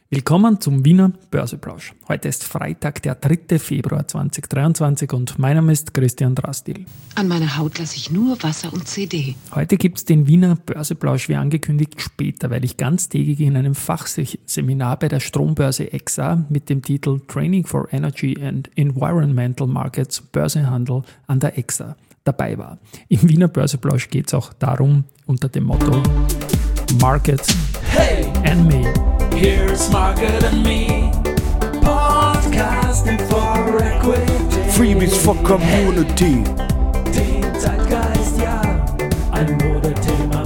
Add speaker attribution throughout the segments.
Speaker 1: Willkommen zum Wiener Börseplausch. Heute ist Freitag, der 3. Februar 2023 und mein Name ist Christian Drastil.
Speaker 2: An meiner Haut lasse ich nur Wasser und CD.
Speaker 1: Heute gibt es den Wiener Börseplausch wie angekündigt später, weil ich ganztägig in einem Fachseminar bei der Strombörse EXA mit dem Titel Training for Energy and Environmental Markets Börsehandel an der EXA dabei war. Im Wiener Börseplausch geht es auch darum unter dem Motto Markets and Me.
Speaker 3: Here's Market and Me, podcasting for equity.
Speaker 4: Freebies for Community.
Speaker 3: Den Zeitgeist, ja, ein Modethema.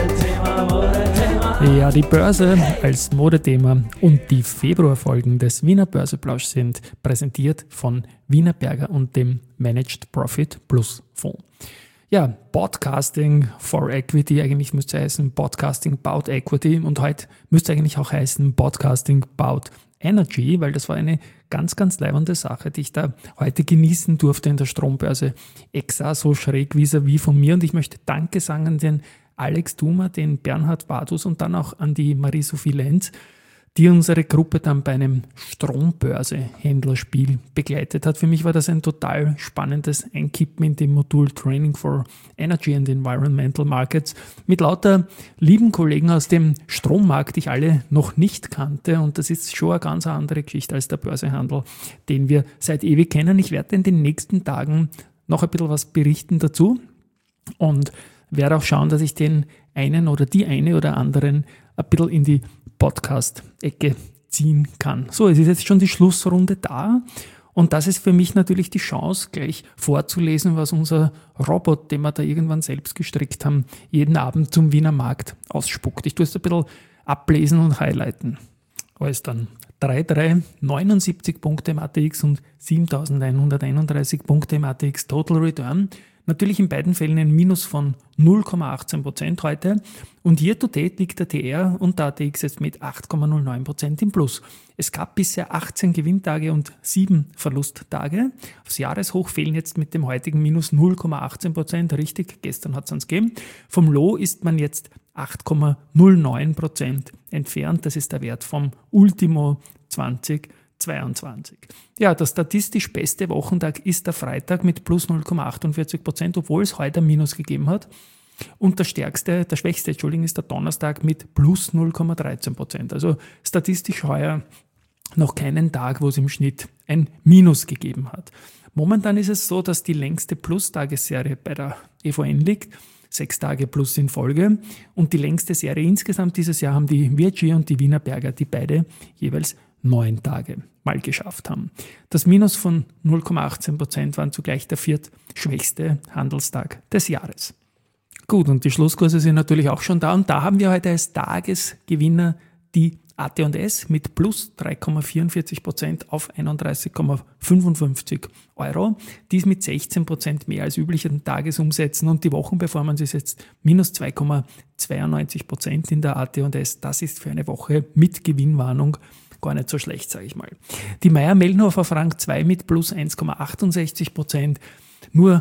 Speaker 1: Ja, die Börse als Modethema und die Februarfolgen des Wiener Börseplausch sind präsentiert von Wienerberger und dem Managed Profit Plus Fonds. Ja, Podcasting for Equity, eigentlich müsste es heißen Podcasting about Equity und heute müsste eigentlich auch heißen Podcasting about Energy, weil das war eine ganz, ganz leibende Sache, die ich da heute genießen durfte in der Strombörse EXA, so schräg vis-à-vis von mir, und ich möchte Danke sagen an den Alex Thumer, den Bernhard Badus und dann auch an die Marie-Sophie Lenz, die unsere Gruppe dann bei einem Strombörse-Händlerspiel begleitet hat. Für mich war das ein total spannendes Einkippen in dem Modul Training for Energy and Environmental Markets mit lauter lieben Kollegen aus dem Strommarkt, die ich alle noch nicht kannte, und das ist schon eine ganz andere Geschichte als der Börsehandel, den wir seit ewig kennen. Ich werde in den nächsten Tagen noch ein bisschen was berichten dazu und werde auch schauen, dass ich den einen oder die eine oder anderen ein bisschen in die Podcast-Ecke ziehen kann. So, es ist jetzt schon die Schlussrunde da und das ist für mich natürlich die Chance, gleich vorzulesen, was unser Robot, den wir da irgendwann selbst gestrickt haben, jeden Abend zum Wiener Markt ausspuckt. Ich tue es ein bisschen ablesen und highlighten. Alles dann 3,3, 79 Punkte im ATX und 7.131 Punkte im ATX Total Return. Natürlich in beiden Fällen ein Minus von 0,18% heute und year to date liegt der TR und der ATX jetzt mit 8,09% im Plus. Es gab bisher 18 Gewinntage und 7 Verlusttage. Aufs Jahreshoch fehlen jetzt mit dem heutigen Minus 0,18%, richtig, gestern hat es uns gegeben. Vom Low ist man jetzt 8,09% entfernt, das ist der Wert vom Ultimo 2022. Ja, der statistisch beste Wochentag ist der Freitag mit plus 0,48%, obwohl es heute ein Minus gegeben hat. Und der schwächste ist der Donnerstag mit plus 0,13%. Also statistisch heuer noch keinen Tag, wo es im Schnitt ein Minus gegeben hat. Momentan ist es so, dass die längste Plus-Tagesserie bei der EVN liegt. 6 Tage plus in Folge. Und die längste Serie insgesamt dieses Jahr haben die VIG und die Wienerberger, die beide jeweils 9 Tage mal geschafft haben. Das Minus von 0,18% waren zugleich der viertschwächste Handelstag des Jahres. Gut, und die Schlusskurse sind natürlich auch schon da. Und da haben wir heute als Tagesgewinner die AT&S mit plus 3,44% auf 31,55 Euro. Dies mit 16% mehr als üblichen Tagesumsätzen und die Wochenperformance ist jetzt minus 2,92% in der AT&S. Das ist für eine Woche mit Gewinnwarnung gar nicht so schlecht, sage ich mal. Die Mayr-Melnhofer Frank 2 mit plus 1,68%, nur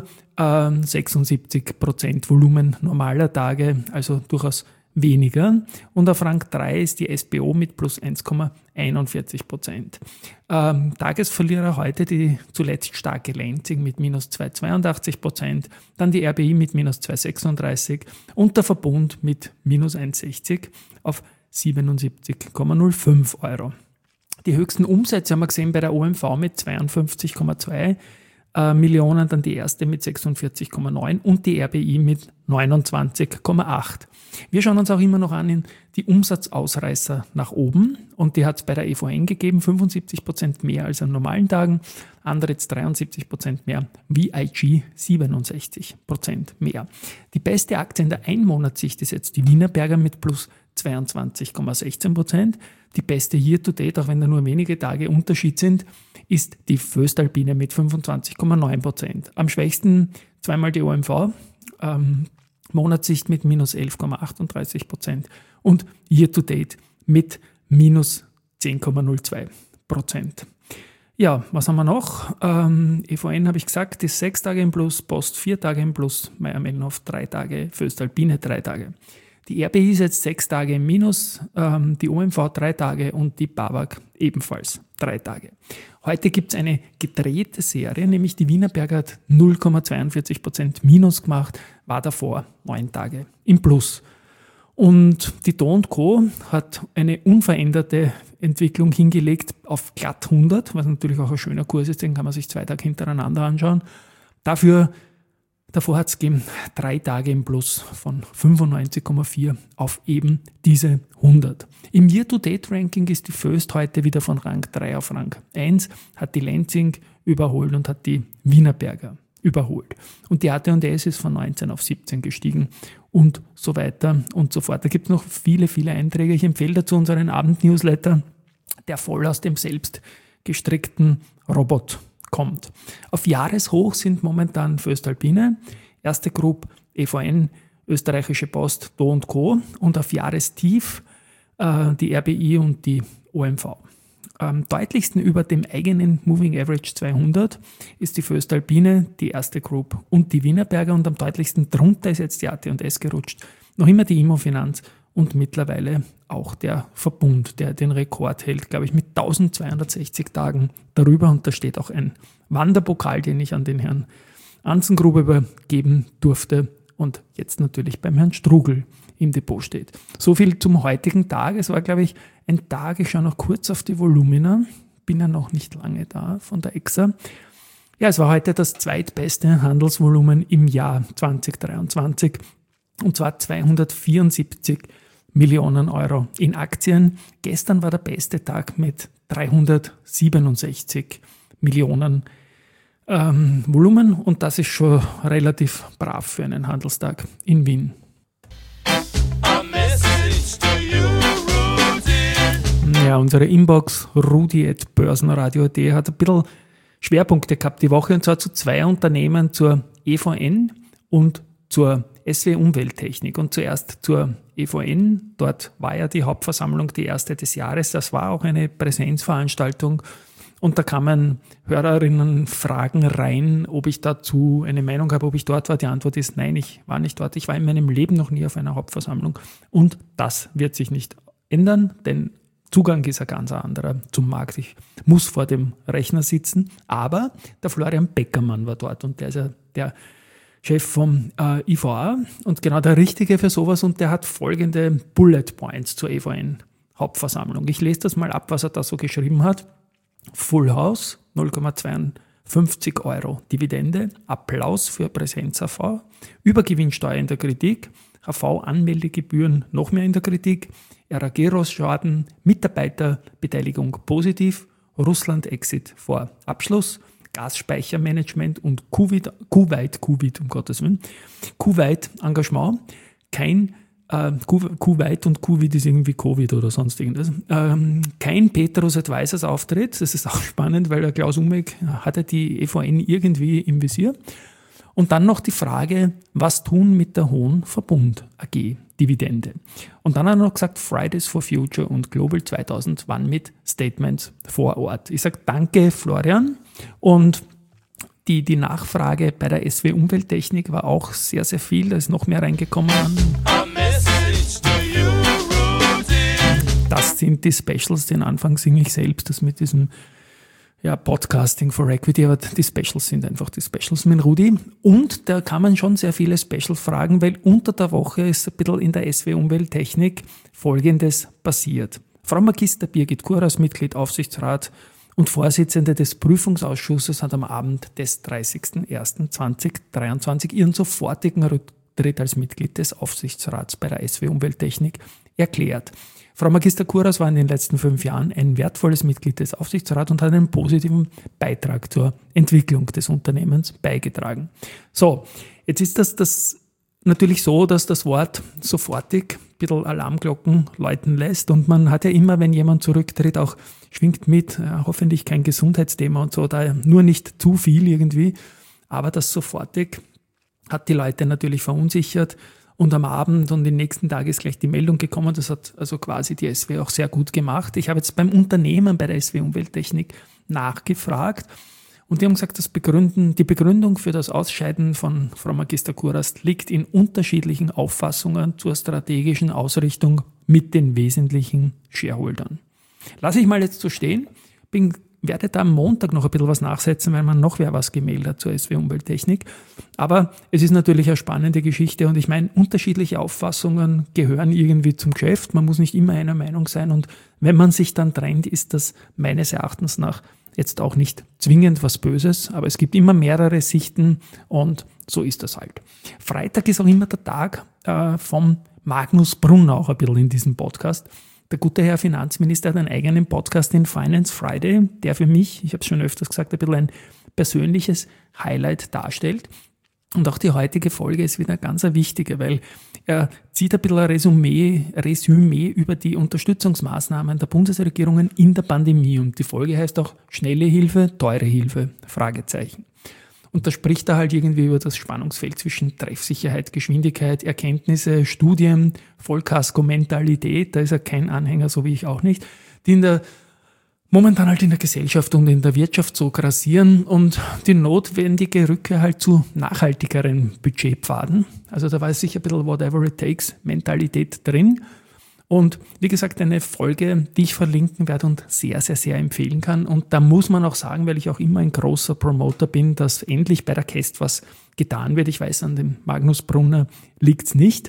Speaker 1: 76% Volumen normaler Tage, also durchaus weniger. Und auf Frank 3 ist die SBO mit plus 1,41%. Tagesverlierer heute die zuletzt starke Lenzing mit minus 2,82%, dann die RBI mit minus 2,36% und der Verbund mit minus 1,60 auf 77,05 Euro. Die höchsten Umsätze haben wir gesehen bei der OMV mit 52,2 Millionen, dann die erste mit 46,9 und die RBI mit 29,8. Wir schauen uns auch immer noch an in die Umsatzausreißer nach oben und die hat es bei der EVN gegeben, 75% mehr als an normalen Tagen, andere jetzt 73% mehr, VIG 67% mehr. Die beste Aktie in der Einmonatssicht ist jetzt die Wienerberger mit plus 22,16%. Die beste Year-to-Date, auch wenn da nur wenige Tage Unterschied sind, ist die Voestalpine mit 25,9%. Am schwächsten zweimal die OMV, Monatssicht mit minus 11,38% und Year-to-Date mit minus 10,02%. Ja, was haben wir noch? EVN habe ich gesagt, ist 6 Tage im Plus, Post 4 Tage im Plus, Mayr-Melnhof 3 Tage, Voestalpine 3 Tage. Die RBI ist jetzt 6 Tage im Minus, die OMV 3 Tage und die BAWAG ebenfalls 3 Tage. Heute gibt es eine gedrehte Serie, nämlich die Wienerberger hat 0,42% Minus gemacht, war davor 9 Tage im Plus. Und die Do & Co. hat eine unveränderte Entwicklung hingelegt auf glatt 100, was natürlich auch ein schöner Kurs ist, den kann man sich 2 Tage hintereinander anschauen. Davor hat es gegeben 3 Tage im Plus von 95,4 auf eben diese 100. Im Year-to-Date-Ranking ist die Föst heute wieder von Rang 3 auf Rang 1, hat die Lenzing überholt und hat die Wienerberger überholt. Und die AT&S ist von 19 auf 17 gestiegen und so weiter und so fort. Da gibt es noch viele, viele Einträge. Ich empfehle dazu unseren Abend-Newsletter, der voll aus dem selbst gestrickten Robot kommt. Auf Jahreshoch sind momentan Voestalpine, Erste Group, EVN, Österreichische Post, Do & Co. und auf Jahrestief die RBI und die OMV. Am deutlichsten über dem eigenen Moving Average 200 ist die Voestalpine, die Erste Group und die Wienerberger und am deutlichsten drunter ist jetzt die AT&S gerutscht. Noch immer die Immofinanz und mittlerweile auch der Verbund, der den Rekord hält, glaube ich, mit 1260 Tagen darüber. Und da steht auch ein Wanderpokal, den ich an den Herrn Anzengruber übergeben durfte und jetzt natürlich beim Herrn Strugl im Depot steht. So viel zum heutigen Tag. Es war, glaube ich, ein Tag, ich schaue noch kurz auf die Volumina, bin ja noch nicht lange da von der EXA. Ja, es war heute das zweitbeste Handelsvolumen im Jahr 2023 und zwar 274 Millionen Euro in Aktien. Gestern war der beste Tag mit 367 Millionen Volumen und das ist schon relativ brav für einen Handelstag in Wien. Ja, unsere Inbox rudi@börsenradio.at hat ein bisschen Schwerpunkte gehabt die Woche und zwar zu 2 Unternehmen, zur EVN und zur SW Umwelttechnik. Und zuerst zur EVN, dort war ja die Hauptversammlung die erste des Jahres, das war auch eine Präsenzveranstaltung und da kamen Hörerinnen Fragen rein, ob ich dazu eine Meinung habe, ob ich dort war. Die Antwort ist nein, ich war nicht dort, ich war in meinem Leben noch nie auf einer Hauptversammlung und das wird sich nicht ändern, denn Zugang ist ein ganz anderer zum Markt. Ich muss vor dem Rechner sitzen, aber der Florian Beckermann war dort und der ist ja der Chef vom IVA und genau der Richtige für sowas und der hat folgende Bullet Points zur EVN-Hauptversammlung. Ich lese das mal ab, was er da so geschrieben hat. Full House, 0,52 Euro Dividende, Applaus für Präsenz AV, Übergewinnsteuer in der Kritik, HV-Anmeldegebühren noch mehr in der Kritik, RAG-Schaden, Mitarbeiterbeteiligung positiv, Russland-Exit vor Abschluss, Gasspeichermanagement und Kuwait, um Gottes Willen, Kuwait-Engagement, kein Kuwait und Kuwait ist irgendwie Covid oder sonst irgendwas. Kein Petrus Advisors Auftritt, das ist auch spannend, weil der Klaus Umweg hatte die EVN irgendwie im Visier. Und dann noch die Frage, was tun mit der Hohen Verbund AG Dividende? Und dann hat er noch gesagt, Fridays for Future und Global 2000 waren mit Statements vor Ort. Ich sage danke, Florian. Und die Nachfrage bei der SW Umwelttechnik war auch sehr, sehr viel. Da ist noch mehr reingekommen. Das sind die Specials, den Anfang singe ich selbst, das mit diesem Podcasting for Equity, aber die Specials sind einfach die Specials mit Rudi. Und da kann man schon sehr viele Special-Fragen, weil unter der Woche ist ein bisschen in der SW Umwelttechnik Folgendes passiert. Frau Magister Birgit Kuras, Mitglied Aufsichtsrat und Vorsitzende des Prüfungsausschusses, hat am Abend des 30.01.2023 ihren sofortigen Rücktritt als Mitglied des Aufsichtsrats bei der SW Umwelttechnik erklärt. Frau Magister Kuras war in den letzten 5 Jahren ein wertvolles Mitglied des Aufsichtsrats und hat einen positiven Beitrag zur Entwicklung des Unternehmens beigetragen. So, jetzt ist das natürlich so, dass das Wort sofortig ein bisschen Alarmglocken läuten lässt und man hat ja immer, wenn jemand zurücktritt, auch schwingt mit, hoffentlich kein Gesundheitsthema und so, da nur nicht zu viel irgendwie, aber das sofortig hat die Leute natürlich verunsichert. Und am Abend und den nächsten Tag ist gleich die Meldung gekommen, das hat also quasi die SW auch sehr gut gemacht. Ich habe jetzt beim Unternehmen bei der SW Umwelttechnik nachgefragt Und die haben gesagt, die Begründung für das Ausscheiden von Frau Magister Kurast liegt in unterschiedlichen Auffassungen zur strategischen Ausrichtung mit den wesentlichen Shareholdern. Lasse ich mal jetzt so stehen, werde da am Montag noch ein bisschen was nachsetzen, weil man noch wer was gemeldet hat zur SW Umwelttechnik. Aber es ist natürlich eine spannende Geschichte und ich meine, unterschiedliche Auffassungen gehören irgendwie zum Geschäft. Man muss nicht immer einer Meinung sein und wenn man sich dann trennt, ist das meines Erachtens nach jetzt auch nicht zwingend was Böses, aber es gibt immer mehrere Sichten und so ist das halt. Freitag ist auch immer der Tag vom Magnus Brunner auch ein bisschen in diesem Podcast. Der gute Herr Finanzminister hat einen eigenen Podcast, den Finance Friday, der für mich, ich habe es schon öfters gesagt, ein bisschen ein persönliches Highlight darstellt. Und auch die heutige Folge ist wieder ganz eine wichtige, weil er zieht ein bisschen ein Resümee über die Unterstützungsmaßnahmen der Bundesregierungen in der Pandemie. Und die Folge heißt auch schnelle Hilfe, teure Hilfe, Fragezeichen. Und da spricht er halt irgendwie über das Spannungsfeld zwischen Treffsicherheit, Geschwindigkeit, Erkenntnisse, Studien, Vollkasko-Mentalität, da ist er kein Anhänger, so wie ich auch nicht, die momentan halt in der Gesellschaft und in der Wirtschaft so grassieren und die notwendige Rückkehr halt zu nachhaltigeren Budgetpfaden. Also da war sicher ein bisschen whatever it takes Mentalität drin. Und wie gesagt, eine Folge, die ich verlinken werde und sehr, sehr, sehr empfehlen kann. Und da muss man auch sagen, weil ich auch immer ein großer Promoter bin, dass endlich bei der Käst was getan wird. Ich weiß, an dem Magnus Brunner liegt es nicht.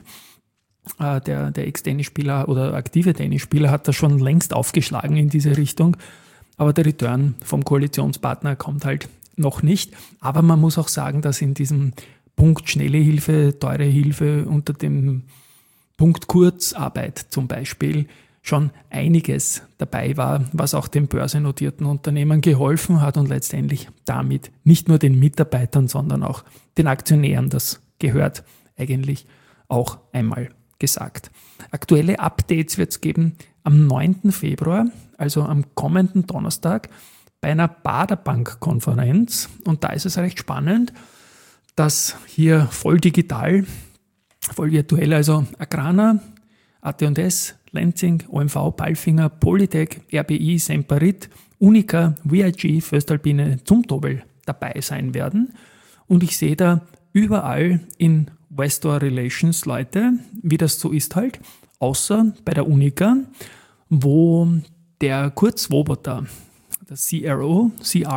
Speaker 1: Der Ex-Tennisspieler oder aktive Tennisspieler hat da schon längst aufgeschlagen in diese Richtung. Aber der Return vom Koalitionspartner kommt halt noch nicht. Aber man muss auch sagen, dass in diesem Punkt schnelle Hilfe, teure Hilfe unter dem Punkt Kurzarbeit zum Beispiel schon einiges dabei war, was auch den börsennotierten Unternehmen geholfen hat und letztendlich damit nicht nur den Mitarbeitern, sondern auch den Aktionären. Das gehört eigentlich auch einmal gesagt. Aktuelle Updates wird es geben am 9. Februar, also am kommenden Donnerstag, bei einer Baderbank-Konferenz. Und da ist es recht spannend, dass hier voll digital, voll virtuell, also Agrana, AT&S, Lenzing, OMV, Palfinger, Polytech, RBI, Semperit, Unica, VIG, Voestalpine, Zumtobel dabei sein werden. Und ich sehe da überall Investor Relations Leute, wie das so ist halt, außer bei der Unica, wo der Kurt Swoboda, der CRO,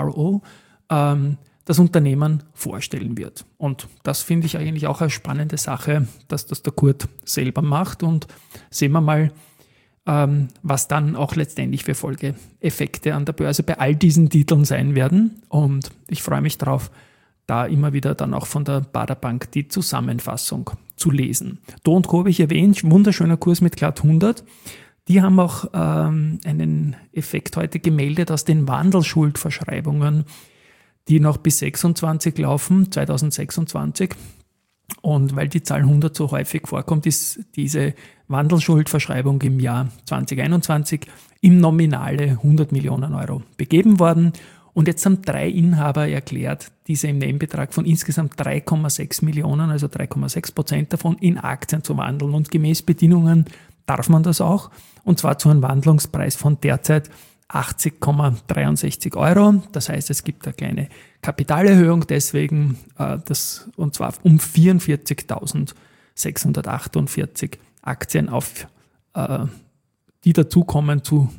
Speaker 1: das Unternehmen vorstellen wird. Und das finde ich eigentlich auch eine spannende Sache, dass das der Kurt selber macht. Und sehen wir mal, was dann auch letztendlich für Folgeeffekte an der Börse bei all diesen Titeln sein werden. Und ich freue mich drauf, da immer wieder dann auch von der Baderbank die Zusammenfassung zu lesen. Do & Co habe ich erwähnt, wunderschöner Kurs mit glatt 100. Die haben auch einen Effekt heute gemeldet aus den Wandelschuldverschreibungen, die noch bis 2026 laufen, 2026. Und weil die Zahl 100 so häufig vorkommt, ist diese Wandelschuldverschreibung im Jahr 2021 im Nominale 100 Millionen Euro begeben worden. Und jetzt haben 3 Inhaber erklärt, diese im Nennbetrag von insgesamt 3,6 Millionen, also 3,6% davon, in Aktien zu wandeln. Und gemäß Bedingungen darf man das auch. Und zwar zu einem Wandlungspreis von derzeit 80,63 Euro. Das heißt, es gibt eine kleine Kapitalerhöhung deswegen, und zwar um 44.648 Aktien auf die dazukommen zu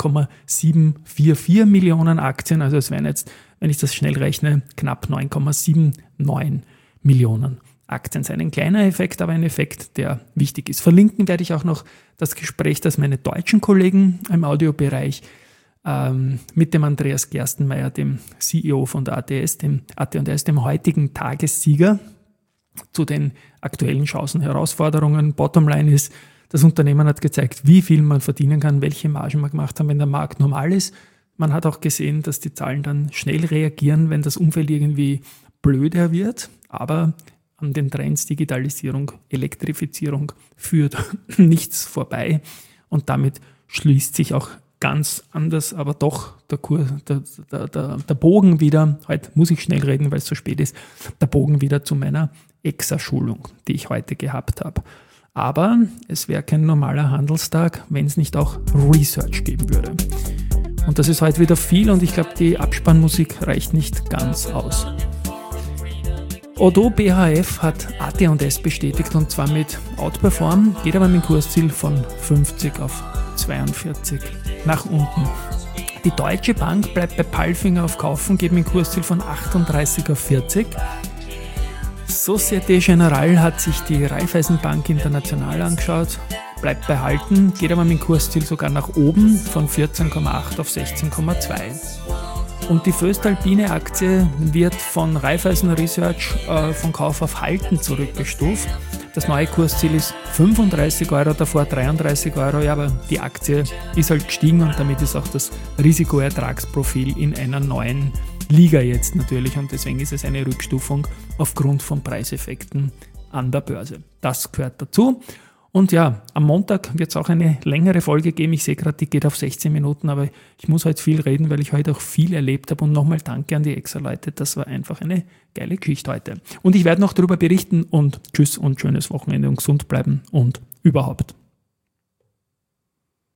Speaker 1: 9,744 Millionen Aktien. Also es wären jetzt, wenn ich das schnell rechne, knapp 9,79 Millionen Aktien sein. Ein kleiner Effekt, aber ein Effekt, der wichtig ist. Verlinken werde ich auch noch das Gespräch, das meine deutschen Kollegen im Audiobereich mit dem Andreas Gerstenmaier, dem CEO von der AT&S, dem heutigen Tagessieger, zu den aktuellen Chancen, Herausforderungen. Bottomline ist, das Unternehmen hat gezeigt, wie viel man verdienen kann, welche Margen man gemacht hat, wenn der Markt normal ist. Man hat auch gesehen, dass die Zahlen dann schnell reagieren, wenn das Umfeld irgendwie blöder wird. Aber an den Trends Digitalisierung, Elektrifizierung führt nichts vorbei. Und damit schließt sich auch ganz anders, aber doch der Bogen wieder, heute muss ich schnell reden, weil es so spät ist, der Bogen wieder zu meiner EXA-Schulung, die ich heute gehabt habe. Aber es wäre kein normaler Handelstag, wenn es nicht auch Research geben würde. Und das ist heute wieder viel und ich glaube, die Abspannmusik reicht nicht ganz aus. Odo BHF hat AT&S bestätigt und zwar mit Outperform, geht aber mit dem Kursziel von 50 auf 42 nach unten. Die Deutsche Bank bleibt bei Palfinger auf Kaufen, geht mit dem Kursziel von 38 auf 40. Société Générale hat sich die Raiffeisenbank International angeschaut, bleibt behalten, geht aber mit dem Kursziel sogar nach oben von 14,8 auf 16,2. Und die voestalpine Aktie wird von Raiffeisen Research von Kauf auf Halten zurückgestuft. Das neue Kursziel ist 35 Euro, davor 33 Euro. Ja, aber die Aktie ist halt gestiegen und damit ist auch das Risikoertragsprofil in einer neuen Liga jetzt natürlich. Und deswegen ist es eine Rückstufung aufgrund von Preiseffekten an der Börse. Das gehört dazu. Und ja, am Montag wird es auch eine längere Folge geben. Ich sehe gerade, die geht auf 16 Minuten, aber ich muss heute viel reden, weil ich heute auch viel erlebt habe. Und nochmal danke an die Exa-Leute, das war einfach eine geile Geschichte heute. Und ich werde noch darüber berichten und tschüss und schönes Wochenende und gesund bleiben und überhaupt.